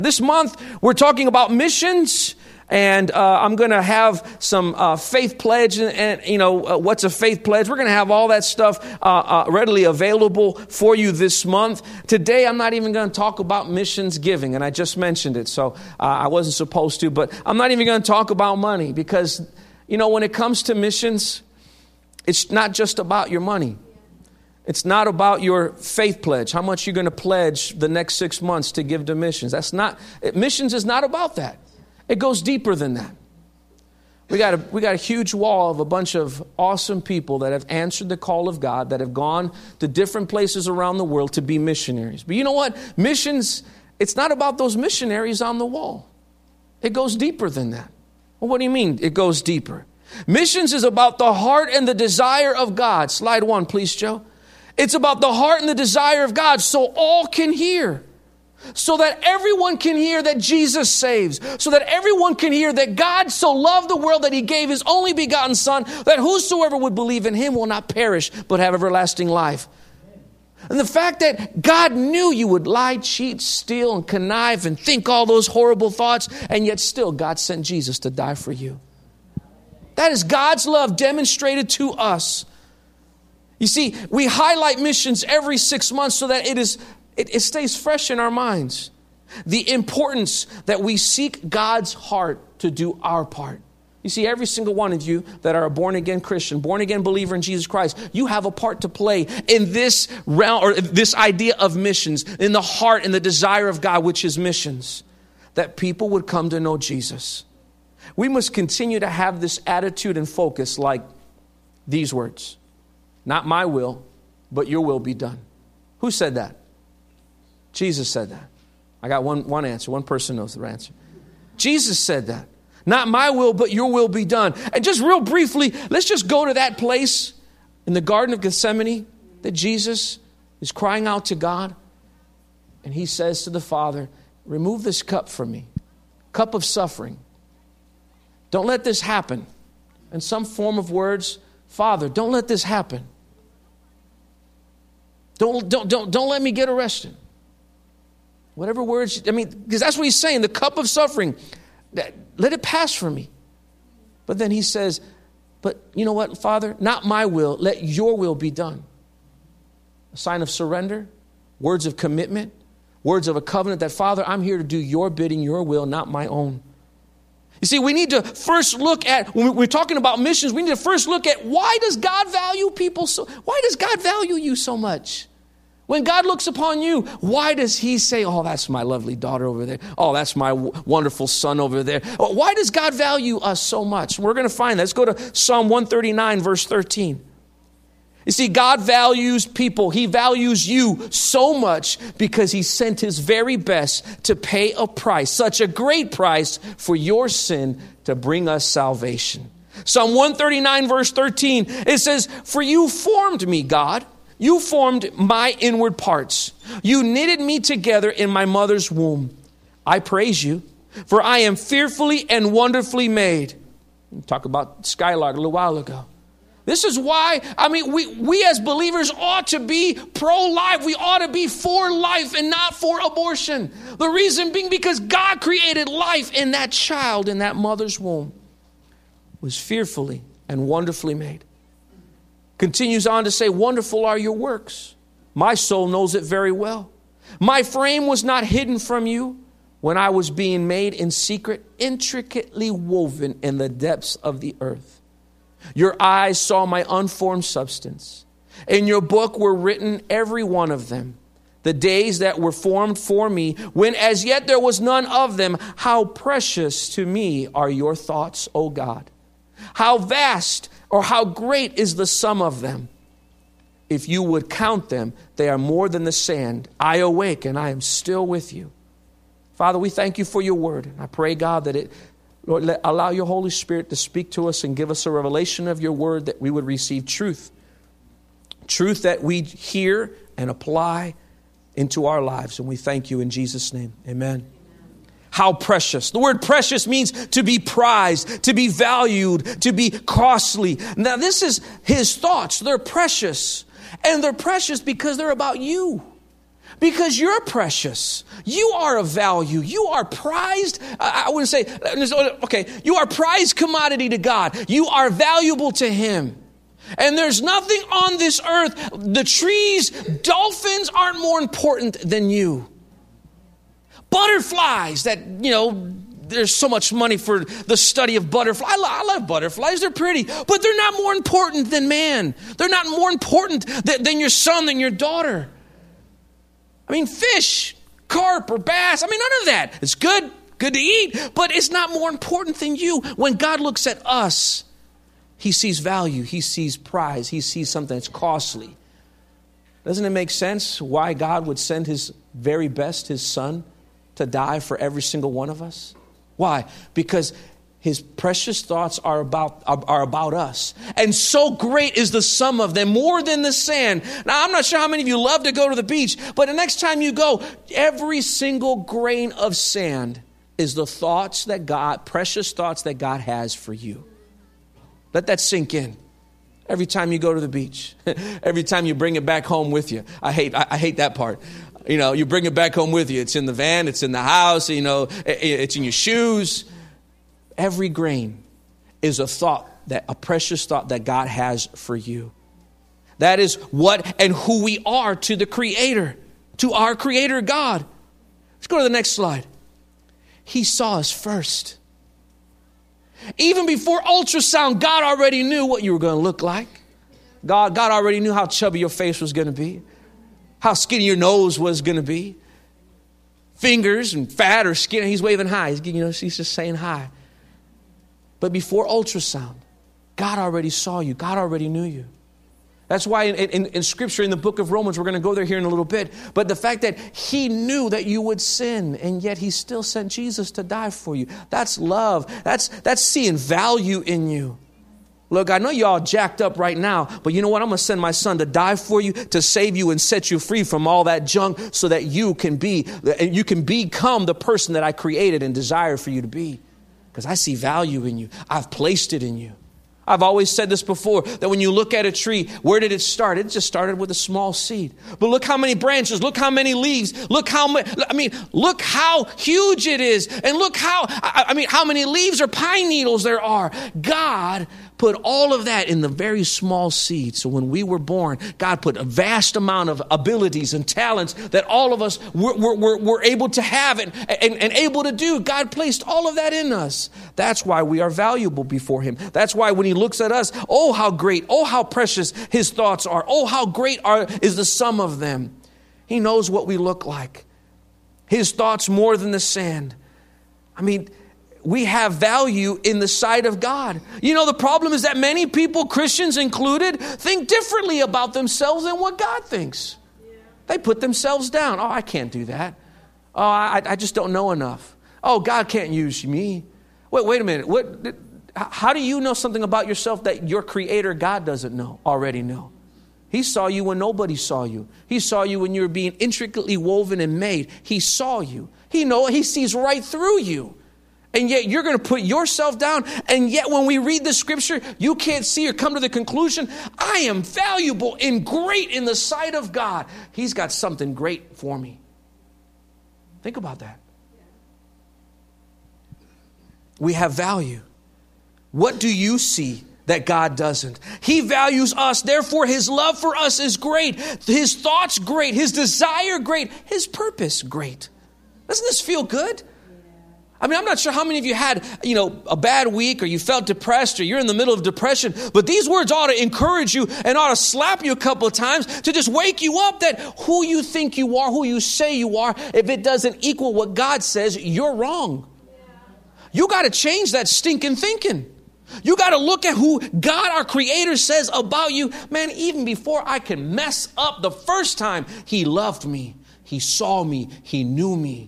This month, we're talking about missions, and I'm going to have some faith pledge, and what's a faith pledge? We're going to have all that stuff readily available for you this month. Today, I'm not even going to talk about missions giving, and I just mentioned it, so I wasn't supposed to, but I'm not even going to talk about money, because, when it comes to missions, it's not just about your money. It's not about your faith pledge, how much you're going to pledge the next 6 months to give to missions. Missions is not about that. It goes deeper than that. We got a huge wall of a bunch of awesome people that have answered the call of God, that have gone to different places around the world to be missionaries. But you know what? Missions, it's not about those missionaries on the wall. It goes deeper than that. Well, what do you mean it goes deeper? Missions is about the heart and the desire of God. Slide 1, please, Joe. It's about the heart and the desire of God so all can hear. So that everyone can hear that Jesus saves. So that everyone can hear that God so loved the world that he gave his only begotten Son, that whosoever would believe in him will not perish but have everlasting life. And the fact that God knew you would lie, cheat, steal, and connive and think all those horrible thoughts, and yet still God sent Jesus to die for you. That is God's love demonstrated to us. You see, we highlight missions every 6 months so that it stays fresh in our minds. The importance that we seek God's heart to do our part. You see, every single one of you that are a born-again Christian, born-again believer in Jesus Christ, you have a part to play in this realm, or this idea of missions, in the heart and the desire of God, which is missions, that people would come to know Jesus. We must continue to have this attitude and focus like these words. Not my will, but your will be done. Who said that? Jesus said that. I got one answer. One person knows the answer. Jesus said that. Not my will, but your will be done. And just real briefly, let's just go to that place in the Garden of Gethsemane that Jesus is crying out to God. And he says to the Father, remove this cup from me. Cup of suffering. Don't let this happen. In some form of words, Father, don't let this happen. Don't let me get arrested. Whatever words, because that's what he's saying, the cup of suffering, let it pass from me. But then he says, but you know what, Father, not my will, let your will be done. A sign of surrender, words of commitment, words of a covenant that, Father, I'm here to do your bidding, your will, not my own. You see, we need to first look at, when we're talking about missions, we need to first look at why does God value people so, why does God value you so much? When God looks upon you, why does he say, oh, that's my lovely daughter over there. Oh, that's my wonderful son over there. Why does God value us so much? We're going to find that. Let's go to Psalm 139, verse 13. You see, God values people. He values you so much because he sent his very best to pay a price, such a great price for your sin to bring us salvation. Psalm 139, verse 13, it says, for you formed me, God. You formed my inward parts. You knitted me together in my mother's womb. I praise you, for I am fearfully and wonderfully made. We talked about Skylark a little while ago. This is why, we as believers ought to be pro-life. We ought to be for life and not for abortion. The reason being because God created life in that child in that mother's womb. Was fearfully and wonderfully made. Continues on to say, wonderful are your works. My soul knows it very well. My frame was not hidden from you when I was being made in secret, intricately woven in the depths of the earth. Your eyes saw my unformed substance. In your book were written, every one of them, the days that were formed for me, when as yet there was none of them. How precious to me are your thoughts, O God. How vast or how great is the sum of them. If you would count them, they are more than the sand. I awake and I am still with you. Father, we thank you for your word. I pray, God, that Lord, allow your Holy Spirit to speak to us and give us a revelation of your word, that we would receive truth. Truth that we hear and apply into our lives. And we thank you in Jesus' name. Amen. How precious. The word precious means to be prized, to be valued, to be costly. Now, this is his thoughts. They're precious. And they're precious because they're about you. Because you're precious. You are of value. You are prized. I wouldn't say, okay, you are prized commodity to God. You are valuable to Him. And there's nothing on this earth, the trees, dolphins aren't more important than you. Butterflies that, there's so much money for the study of butterflies. I love butterflies. They're pretty, but they're not more important than man. They're not more important than your son, than your daughter. I mean, fish, carp or bass, none of that. It's good to eat, but it's not more important than you. When God looks at us, He sees value. He sees prize. He sees something that's costly. Doesn't it make sense why God would send His very best, His Son, to die for every single one of us? Why? Because His precious thoughts are about us. And so great is the sum of them, more than the sand. Now, I'm not sure how many of you love to go to the beach, but the next time you go, every single grain of sand is the precious thoughts that God has for you. Let that sink in. Every time you go to the beach, every time you bring it back home with you. I hate that part. You bring it back home with you. It's in the van, it's in the house, it's in your shoes. Every grain is a precious thought that God has for you. That is what and who we are to the Creator, to our Creator God. Let's go to the next slide. He saw us first. Even before ultrasound, God already knew what you were going to look like. God already knew how chubby your face was going to be, how skinny your nose was going to be, fingers and fat or skin. He's waving hi. He's just saying hi. But before ultrasound, God already saw you. God already knew you. That's why in Scripture, in the book of Romans, we're going to go there here in a little bit, but the fact that He knew that you would sin, and yet He still sent Jesus to die for you. That's love. That's seeing value in you. Look, I know you're all jacked up right now, but you know what? I'm going to send my Son to die for you, to save you and set you free from all that junk so that you can become the person that I created and desire for you to be. Because I see value in you. I've placed it in you. I've always said this before, that when you look at a tree, where did it start? It just started with a small seed. But look how many branches, look how many leaves, look how huge it is. And look how many leaves or pine needles there are. God put all of that in the very small seed. So when we were born, God put a vast amount of abilities and talents that all of us were able to have and able to do. God placed all of that in us. That's why we are valuable before Him. That's why when He looks at us, oh, how great, oh, how precious His thoughts are. Oh, how great is the sum of them. He knows what we look like. His thoughts more than the sand. We have value in the sight of God. The problem is that many people, Christians included, think differently about themselves than what God thinks. Yeah. They put themselves down. Oh, I can't do that. Oh, I just don't know enough. Oh, God can't use me. Wait a minute. How do you know something about yourself that your Creator God doesn't already know? He saw you when nobody saw you. He saw you when you were being intricately woven and made. He saw you. He sees right through you. And yet you're going to put yourself down. And yet when we read the Scripture, you can't see or come to the conclusion, I am valuable and great in the sight of God. He's got something great for me. Think about that. We have value. What do you see that God doesn't? He values us. Therefore, His love for us is great. His thoughts great. His desire great. His purpose great. Doesn't this feel good? I'm not sure how many of you had, a bad week or you felt depressed or you're in the middle of depression, but these words ought to encourage you and ought to slap you a couple of times to just wake you up that who you think you are, who you say you are, if it doesn't equal what God says, you're wrong. You got to change that stinking thinking. You got to look at who God, our Creator, says about you. Man, even before I can mess up the first time, He loved me. He saw me. He knew me.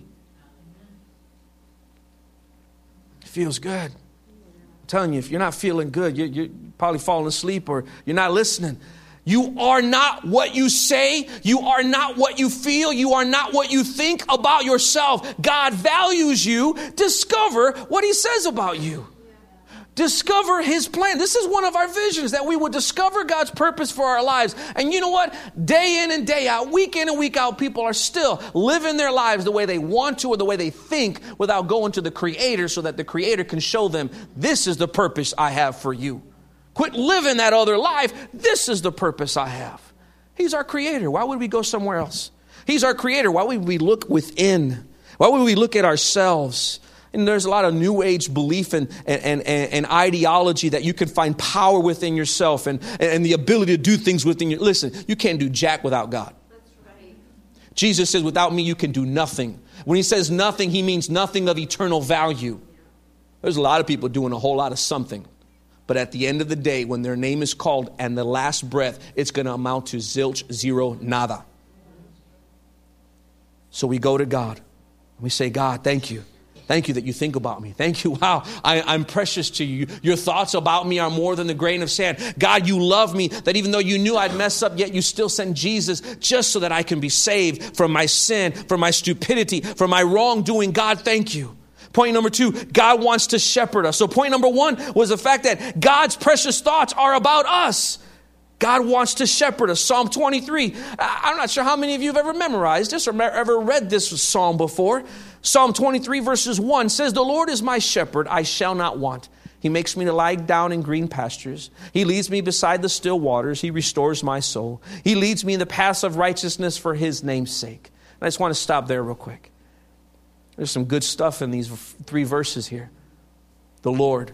Feels good. I'm telling you, if you're not feeling good, you're probably falling asleep or you're not listening. You are not what you say. You are not what you feel. You are not what you think about yourself. God values you. Discover what He says about you. Discover his plan. This is one of our visions, that we would discover God's purpose for our lives. And you know what? Day in and day out, week in and week out, people are still living their lives the way they want to or the way they think without going to the Creator so that the Creator can show them, this is the purpose I have for you. Quit living that other life. This is the purpose I have. He's our Creator. Why would we go somewhere else? He's our Creator. Why would we look within? Why would we look at ourselves? And there's a lot of new age belief and ideology that you can find power within yourself and the ability to do things within you. Listen, you can't do jack without God. That's right. Jesus says, without me, you can do nothing. When he says nothing, he means nothing of eternal value. There's a lot of people doing a whole lot of something. But at the end of the day, when their name is called and the last breath, it's going to amount to zilch, zero, nada. So we go to God. We say, God, thank you. Thank you that you think about me. Thank you. Wow, I'm precious to you. Your thoughts about me are more than the grain of sand. God, you love me, that even though you knew I'd mess up, yet you still sent Jesus just so that I can be saved from my sin, from my stupidity, from my wrongdoing. God, thank you. Point number 2, God wants to shepherd us. So point number 1 was the fact that God's precious thoughts are about us. God wants to shepherd us. Psalm 23. I'm not sure how many of you have ever memorized this or ever read this psalm before. Psalm 23 verses 1 says, the Lord is my shepherd, I shall not want. He makes me to lie down in green pastures. He leads me beside the still waters. He restores my soul. He leads me in the paths of righteousness for his name's sake. And I just want to stop there real quick. There's some good stuff in these 3 verses here. The Lord,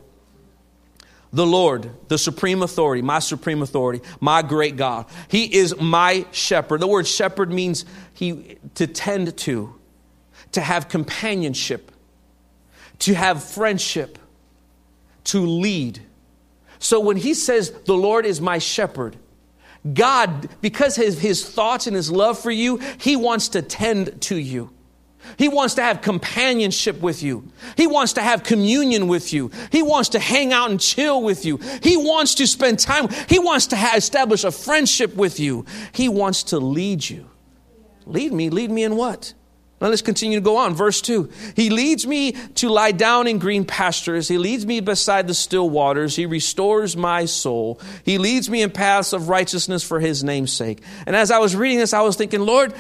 the supreme authority, my great God. He is my shepherd. The word shepherd means to tend to have companionship, to have friendship, to lead. So when he says, the Lord is my shepherd, God, because of his thoughts and his love for you, he wants to tend to you. He wants to have companionship with you. He wants to have communion with you. He wants to hang out and chill with you. He wants to spend time. He wants to establish a friendship with you. He wants to lead you. Lead me in what? Now let's continue to go on. Verse 2. He leads me to lie down in green pastures. He leads me beside the still waters. He restores my soul. He leads me in paths of righteousness for his name's sake. And as I was reading this, I was thinking, Lord,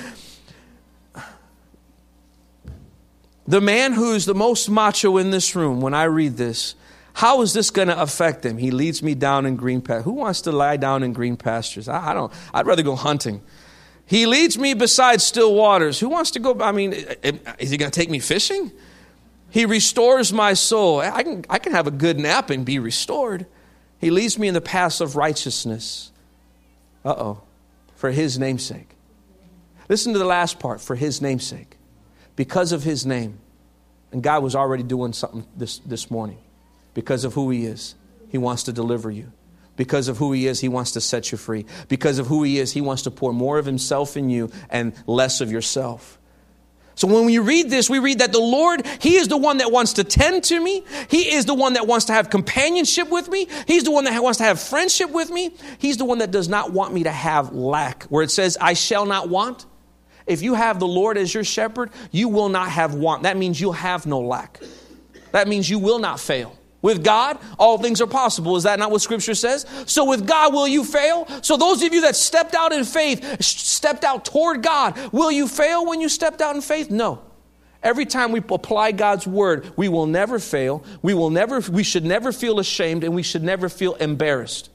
the man who's the most macho in this room, when I read this, how is this going to affect him? He leads me down in green pastures. Who wants to lie down in green pastures? I don't. I'd rather go hunting. He leads me beside still waters. Who wants to go? I mean, is he going to take me fishing? He restores my soul. I can have a good nap and be restored. He leads me in the paths of righteousness. For his name's sake. Listen to the last part, for his name's sake. Because of his name. And God was already doing something this morning. Because of who he is, he wants to deliver you. Because of who he is, he wants to set you free. Because of who he is, he wants to pour more of himself in you and less of yourself. So when we read this, we read that the Lord, he is the one that wants to tend to me. He is the one that wants to have companionship with me. He's the one that wants to have friendship with me. He's the one that does not want me to have lack. Where it says, I shall not want. If you have the Lord as your shepherd, you will not have want. That means you'll have no lack. That means you will not fail. With God, all things are possible. Is that not what Scripture says? So with God, will you fail? So those of you that stepped out in faith, stepped out toward God, will you fail when you stepped out in faith? No. Every time we apply God's word, we will never fail. We should never feel ashamed, and we should never feel embarrassed.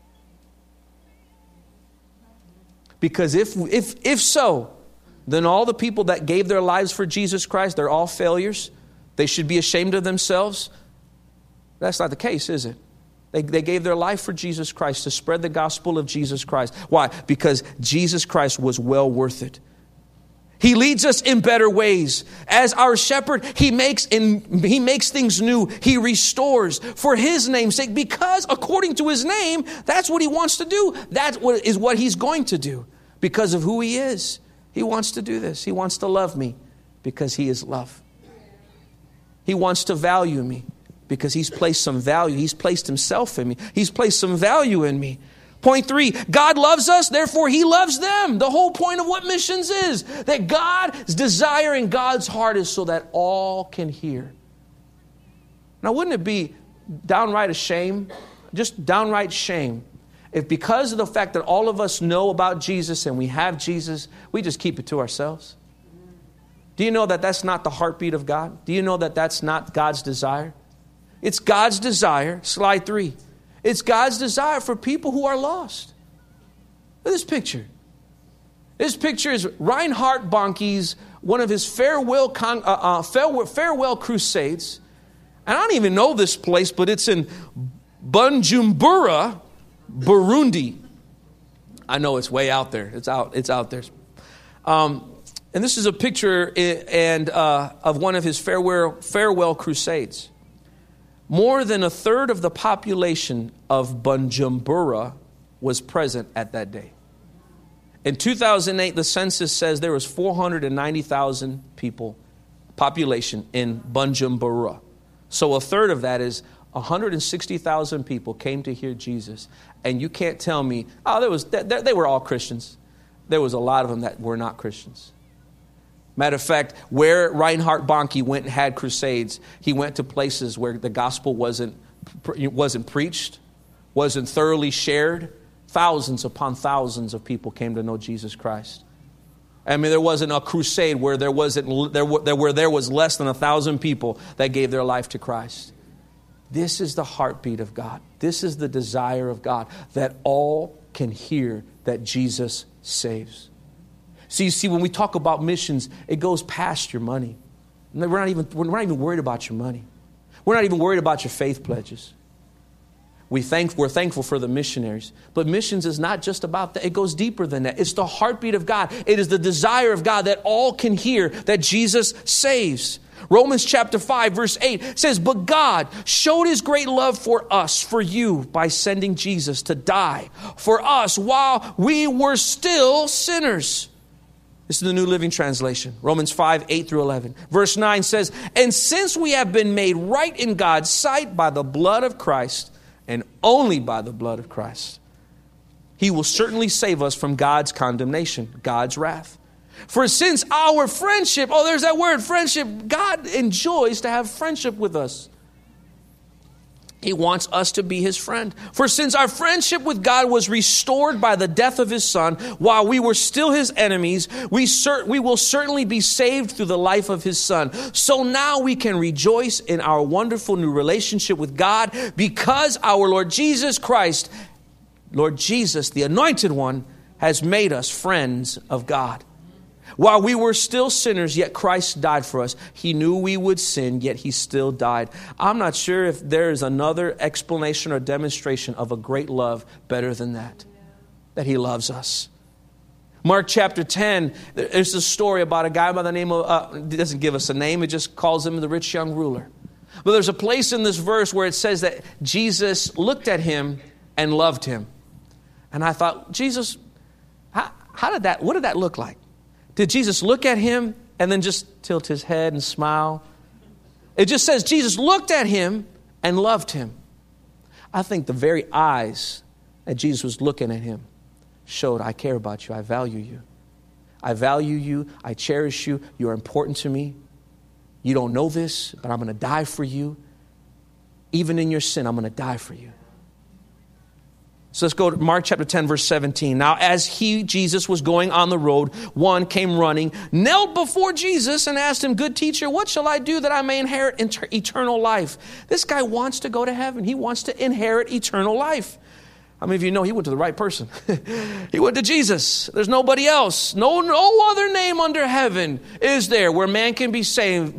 Because if so, then all the people that gave their lives for Jesus Christ, they're all failures. They should be ashamed of themselves. That's not the case, is it? They gave their life for Jesus Christ to spread the gospel of Jesus Christ. Why? Because Jesus Christ was well worth it. He leads us in better ways. As our shepherd, he makes things new. He restores for his name's sake, because according to his name, that's what he wants to do. That is what he's going to do because of who he is. He wants to do this. He wants to love me because he is love. He wants to value me because he's placed some value. He's placed himself in me. He's placed some value in me. Point 3, God loves us, therefore he loves them. The whole point of what missions is, that God's desire in God's heart is so that all can hear. Now, wouldn't it be downright a shame, just downright shame, if because of the fact that all of us know about Jesus and we have Jesus, we just keep it to ourselves? Do you know that that's not the heartbeat of God? Do you know that that's not God's desire? It's God's desire. Slide 3. It's God's desire for people who are lost. Look at this picture. This picture is Reinhard Bonnke's, one of his farewell crusades. And I don't even know this place, but it's in Bujumbura, Burundi. I know it's way out there. It's out there. And this is a picture of one of his farewell crusades. More than a third of the population of Bujumbura was present at that day. In 2008, the census says there was 490,000 people, population in Bujumbura. So a third of that is 160,000 people came to hear Jesus. And you can't tell me, they were all Christians. There was a lot of them that were not Christians. Matter of fact, where Reinhard Bonnke went and had crusades, he went to places where the gospel wasn't preached, wasn't thoroughly shared. Thousands upon thousands of people came to know Jesus Christ. I mean, there wasn't a crusade where there was less than 1,000 people that gave their life to Christ. This is the heartbeat of God. This is the desire of God, that all can hear that Jesus saves. So you see, when we talk about missions, it goes past your money. We're not even worried about your money. We're not even worried about your faith pledges. We're thankful for the missionaries. But missions is not just about that. It goes deeper than that. It's the heartbeat of God. It is the desire of God that all can hear that Jesus saves. Romans chapter 5, verse 8 says, "But God showed his great love for us, for you, by sending Jesus to die for us while we were still sinners." This is the New Living Translation. Romans 5, 8 through 11. Verse 9 says, "And since we have been made right in God's sight by the blood of Christ, and only by the blood of Christ, he will certainly save us from God's condemnation," God's wrath. "For since our friendship," there's that word, friendship. God enjoys to have friendship with us. He wants us to be his friend. "For since our friendship with God was restored by the death of his Son, while we were still his enemies, we will certainly be saved through the life of his Son. So now we can rejoice in our wonderful new relationship with God because our Lord Jesus Christ, Lord Jesus, the Anointed One, has made us friends of God. While we were still sinners, yet Christ died for us. He knew we would sin, yet he still died." I'm not sure if there is another explanation or demonstration of a great love better than that he loves us. Mark chapter 10, there's a story about a guy by the name of, it doesn't give us a name, it just calls him the rich young ruler. But there's a place in this verse where it says that Jesus looked at him and loved him. And I thought, Jesus, what did that look like? Did Jesus look at him and then just tilt his head and smile? It just says Jesus looked at him and loved him. I think the very eyes that Jesus was looking at him showed, I care about you. I value you. I value you. I cherish you. You're important to me. You don't know this, but I'm going to die for you. Even in your sin, I'm going to die for you. So let's go to Mark chapter 10, verse 17. "Now as Jesus was going on the road, one came running, knelt before Jesus and asked him, 'Good teacher, what shall I do that I may inherit eternal life?'" This guy wants to go to heaven. He wants to inherit eternal life. How many of you know he went to the right person? He went to Jesus. There's nobody else. No other name under heaven is there where man can be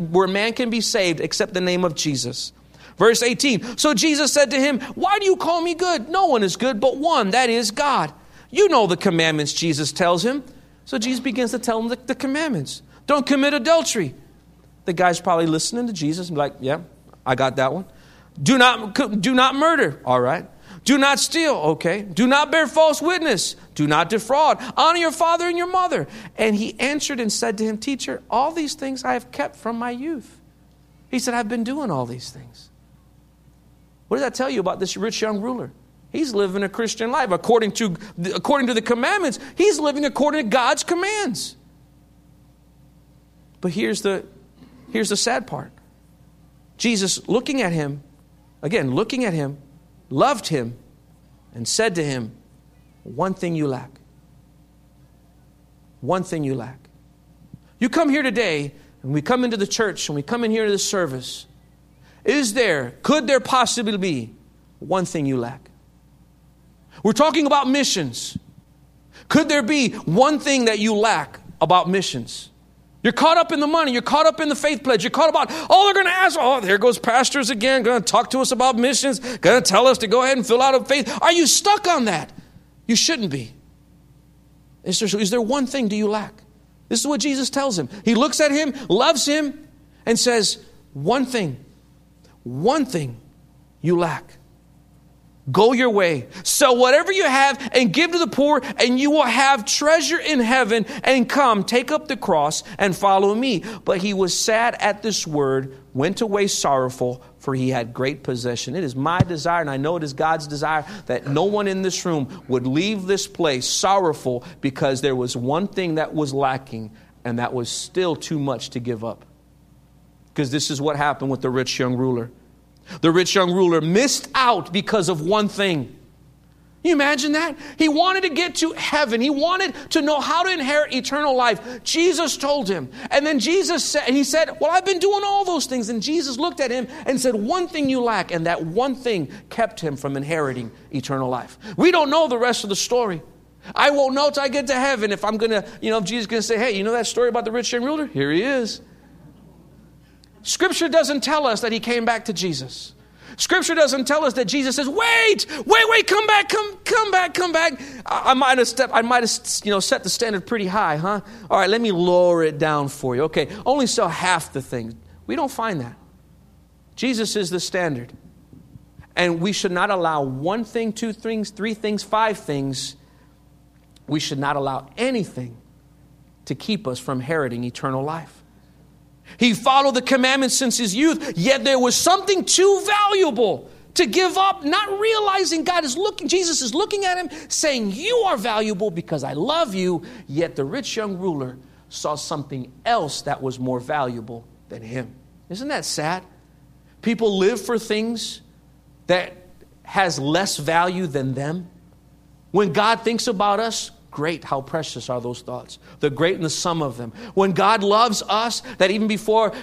saved except the name of Jesus. Verse 18, "So Jesus said to him, 'Why do you call me good? No one is good but one, that is God. You know the commandments,' Jesus tells him." So Jesus begins to tell him the commandments. "Don't commit adultery." The guy's probably listening to Jesus and be like, "Yeah, I got that one." Do not murder." All right. "Do not steal." Okay. "Do not bear false witness." "Do not defraud." "Honor your father and your mother." And he answered and said to him, "Teacher, all these things I have kept from my youth." He said, "I've been doing all these things." What does that tell you about this rich young ruler? He's living a Christian life. According to the commandments, he's living according to God's commands. But here's the sad part. Jesus, looking at him, again, looking at him, loved him, and said to him, one thing you lack. One thing you lack. You come here today, and we come into the church, and we come in here to this service. Could there possibly be one thing you lack? We're talking about missions. Could there be one thing that you lack about missions? You're caught up in the money. You're caught up in the faith pledge. You're caught about, they're going to ask, there goes pastors again, going to talk to us about missions, going to tell us to go ahead and fill out a faith. Are you stuck on that? You shouldn't be. Is there one thing do you lack? This is what Jesus tells him. He looks at him, loves him, and says, one thing you lack. Go your way, sell whatever you have and give to the poor, and you will have treasure in heaven. And come, take up the cross and follow me. But he was sad at this word, went away sorrowful, for he had great possession. It is my desire, and I know it is God's desire, that no one in this room would leave this place sorrowful because there was one thing that was lacking, and that was still too much to give up. Because this is what happened with the rich young ruler. The rich young ruler missed out because of one thing. Can you imagine that? He wanted to get to heaven. He wanted to know how to inherit eternal life. Jesus told him. And then he said, well, I've been doing all those things. And Jesus looked at him and said, one thing you lack. And that one thing kept him from inheriting eternal life. We don't know the rest of the story. I won't know till I get to heaven if I'm going to, if Jesus is going to say, hey, you know that story about the rich young ruler? Here he is. Scripture doesn't tell us that he came back to Jesus. Scripture doesn't tell us that Jesus says, wait, come back. I might have set the standard pretty high, huh? All right, let me lower it down for you. Okay, only sell half the things. We don't find that. Jesus is the standard. And we should not allow one thing, two things, three things, five things. We should not allow anything to keep us from inheriting eternal life. He followed the commandments since his youth, yet there was something too valuable to give up, not realizing Jesus is looking at him saying, you are valuable because I love you. Yet the rich young ruler saw something else that was more valuable than him. Isn't that sad? People live for things that has less value than them. When God thinks about us, great, how precious are those thoughts. The great and the sum of them. When God loves us, that even before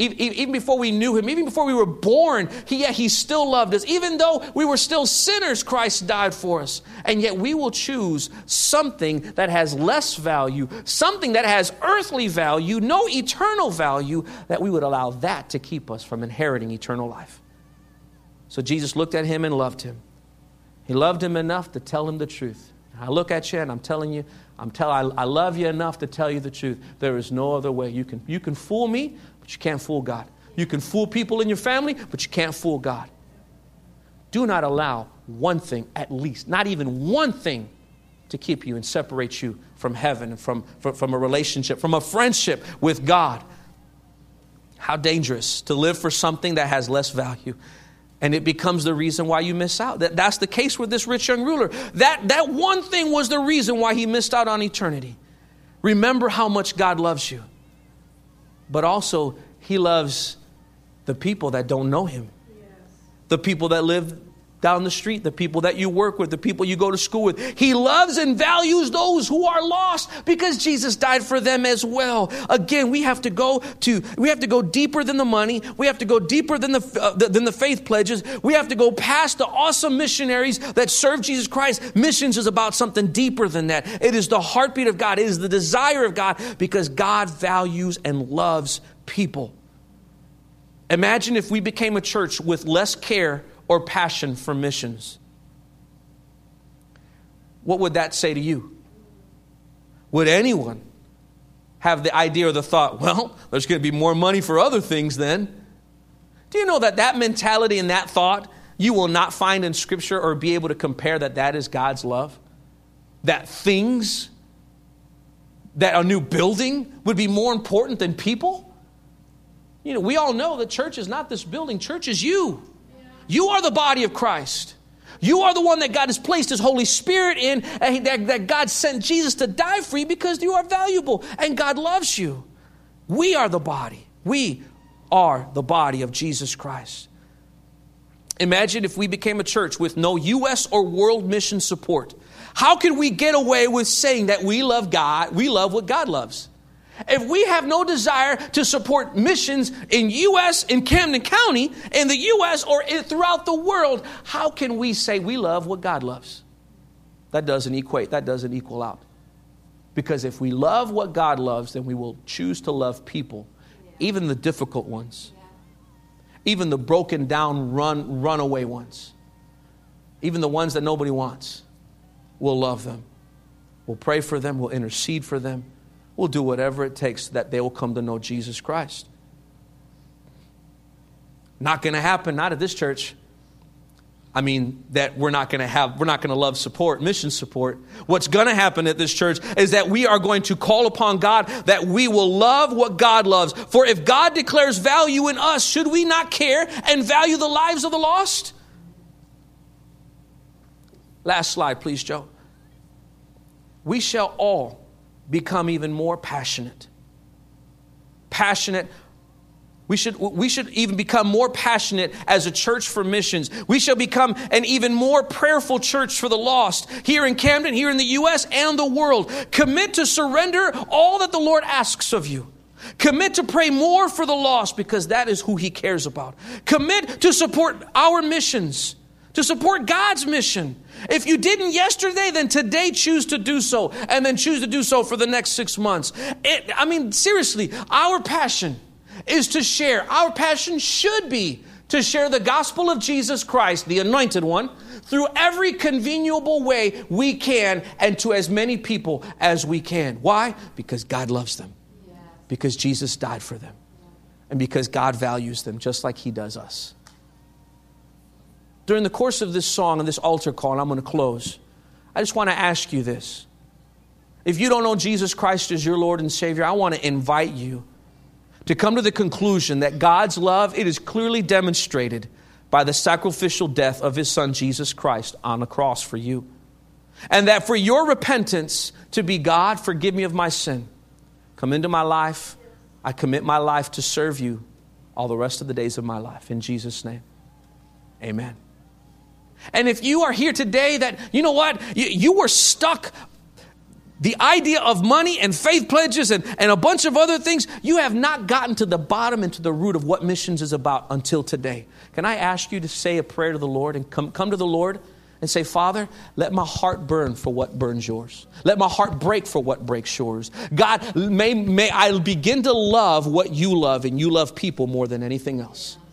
we knew him, even before we were born, he still loved us. Even though we were still sinners, Christ died for us. And yet we will choose something that has less value, something that has earthly value, no eternal value, that we would allow that to keep us from inheriting eternal life. So Jesus looked at him and loved him. He loved him enough to tell him the truth. I look at you and I'm telling you, I love you enough to tell you the truth. There is no other way. You can fool me, but you can't fool God. You can fool people in your family, but you can't fool God. Do not allow one thing, at least, not even one thing, to keep you and separate you from heaven and from a relationship, from a friendship with God. How dangerous to live for something that has less value. And it becomes the reason why you miss out. That's the case with this rich young ruler. That one thing was the reason why he missed out on eternity. Remember how much God loves you. But also, he loves the people that don't know him. Yes. The people that live down the street, the people that you work with, the people you go to school with. He loves and values those who are lost because Jesus died for them as well. Again, we have to go deeper than the money. We have to go deeper than the faith pledges. We have to go past the awesome missionaries that serve Jesus Christ. Missions is about something deeper than that. It is the heartbeat of God. It is the desire of God because God values and loves people. Imagine if we became a church with less care or passion for missions. What would that say to you? Would anyone have the idea or the thought, well, there's going to be more money for other things then? Do you know that mentality and that thought you will not find in Scripture or be able to compare that is God's love? That things, that a new building would be more important than people? We all know that church is not this building. Church is you. You are the body of Christ. You are the one that God has placed His Holy Spirit in, and that God sent Jesus to die for you because you are valuable and God loves you. We are the body. We are the body of Jesus Christ. Imagine if we became a church with no U.S. or world mission support. How could we get away with saying that we love God, we love what God loves? If we have no desire to support missions in U.S., in Camden County, in the U.S., or throughout the world, how can we say we love what God loves? That doesn't equate. That doesn't equal out. Because if we love what God loves, then we will choose to love people, even the difficult ones, even the broken down, runaway ones, even the ones that nobody wants. We'll love them. We'll pray for them. We'll intercede for them. We'll do whatever it takes that they will come to know Jesus Christ. Not going to happen, not at this church. I mean, that we're not going to love support, mission support. What's going to happen at this church is that we are going to call upon God, that we will love what God loves. For if God declares value in us, should we not care and value the lives of the lost? Last slide, please, Joe. We shall all become even more passionate. We should even become more passionate as a church for missions. We shall become an even more prayerful church for the lost here in Camden, here in the U.S. and the world. Commit to surrender all that the Lord asks of you. Commit to pray more for the lost because that is who He cares about. Commit to support our missions, to support God's mission. If you didn't yesterday, then today choose to do so, and then choose to do so for the next 6 months. Seriously, our passion is to share. Our passion should be to share the gospel of Jesus Christ, the Anointed One, through every convenient way we can and to as many people as we can. Why? Because God loves them. Yes. Because Jesus died for them. And because God values them just like He does us. During the course of this song and this altar call, and I'm going to close, I just want to ask you this. If you don't know Jesus Christ as your Lord and Savior, I want to invite you to come to the conclusion that God's love, it is clearly demonstrated by the sacrificial death of His Son, Jesus Christ, on the cross for you. And that for your repentance to be, God, forgive me of my sin. Come into my life. I commit my life to serve you all the rest of the days of my life. In Jesus' name, amen. And if you are here today that, you know what, you were stuck, the idea of money and faith pledges and a bunch of other things, you have not gotten to the bottom and to the root of what missions is about until today. Can I ask you to say a prayer to the Lord and come to the Lord and say, Father, let my heart burn for what burns yours. Let my heart break for what breaks yours. God, may I begin to love what you love, and you love people more than anything else.